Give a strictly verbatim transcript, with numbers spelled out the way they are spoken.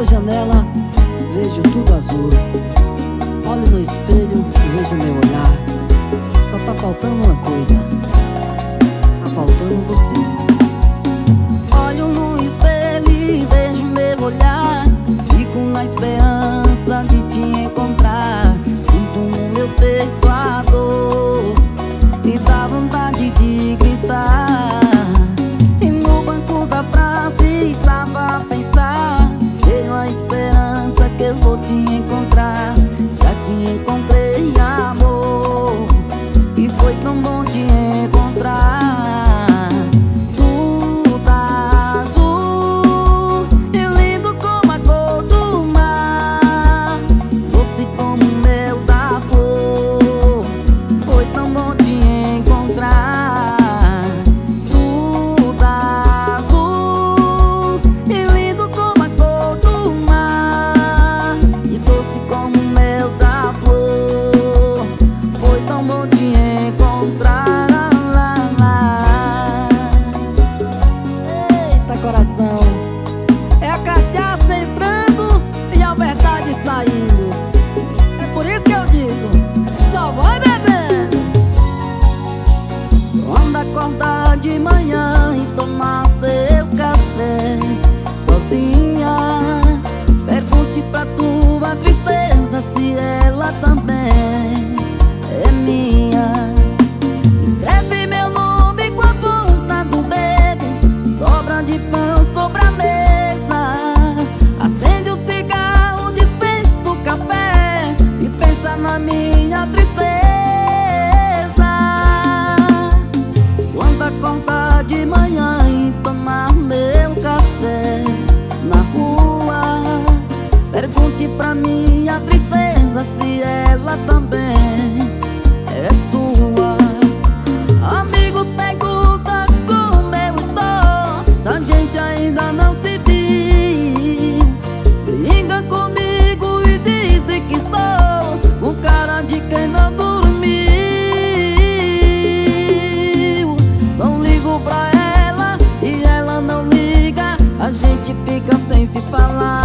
pela janela, vejo tudo azul. Olho no espelho e vejo meu olhar. Só tá faltando uma coisa, tá faltando você. Olho no espelho e vejo meu olhar. Fico na esperança de te encontrar. Sinto no meu peito a dor e dá vontade de gritar. E no banco da praça estava a pensar. Tenho a esperança que eu vou te encontrar. Já te encontrei, amor, e foi tão bom te encontrar. Tu tá azul e lindo como a cor do mar, doce como o mel da flor. Foi tão bom te encontrar. Tu tá azul e lindo como a cor do mar, e doce como o mel da flor. Foi tão bom te encontrar. Eita coração, é a cachaça entrando e a verdade saindo. É por isso que eu digo, só vai bebendo. Quando acordar de manhã e tomar seu café sozinha, pergunte pra tua tristeza se ela também é minha. Escreve meu nome com a ponta do dedo, sobra de pão sobre a mesa. Acende o cigarro, dispensa o café e pensa na minha tristeza. Quando acordar de manhã e tomar meu café na rua, pergunte pra minha tristeza se ela também é sua. Amigos perguntam como eu estou, se a gente ainda não se viu. Brigam comigo e dizem que estou com cara de quem não dormiu. Não ligo pra ela e ela não liga, a gente fica sem se falar.